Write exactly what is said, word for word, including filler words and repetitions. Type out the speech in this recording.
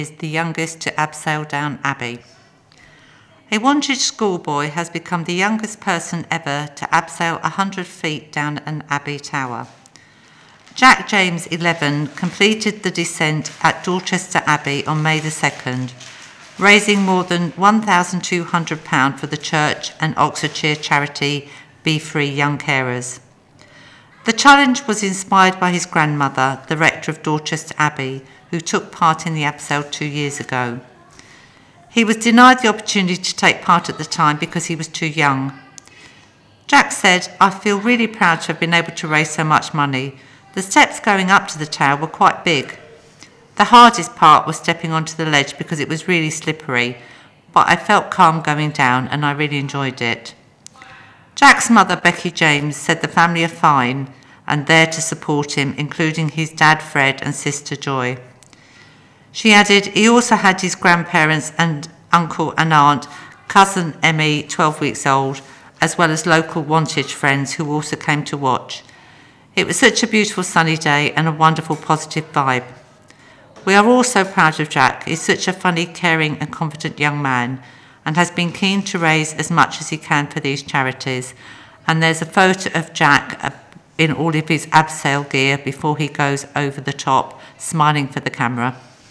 is the youngest to abseil down Abbey. A Wantage schoolboy has become the youngest person ever to abseil one hundred feet down an Abbey tower. Jack James, eleven, completed the descent at Dorchester Abbey on May the second, raising more than one thousand two hundred pounds for the church and Oxfordshire charity Be Free Young Carers. The challenge was inspired by his grandmother, the rector of Dorchester Abbey, who took part in the abseil two years ago. He was denied the opportunity to take part at the time because he was too young. Jack said, "I feel really proud to have been able to raise so much money. The steps going up to the tower were quite big. The hardest part was stepping onto the ledge because it was really slippery, but I felt calm going down and I really enjoyed it." Jack's mother, Becky James, said the family are fine and there to support him, including his dad, Fred, and sister, Joy. She added he also had his grandparents and uncle and aunt, cousin Emmy, twelve weeks old, as well as local Wantage friends who also came to watch. It was such a beautiful sunny day and a wonderful positive vibe. We are all so proud of Jack. He's such a funny, caring and confident young man and has been keen to raise as much as he can for these charities. And there's a photo of Jack in all of his abseil gear before he goes over the top, smiling for the camera.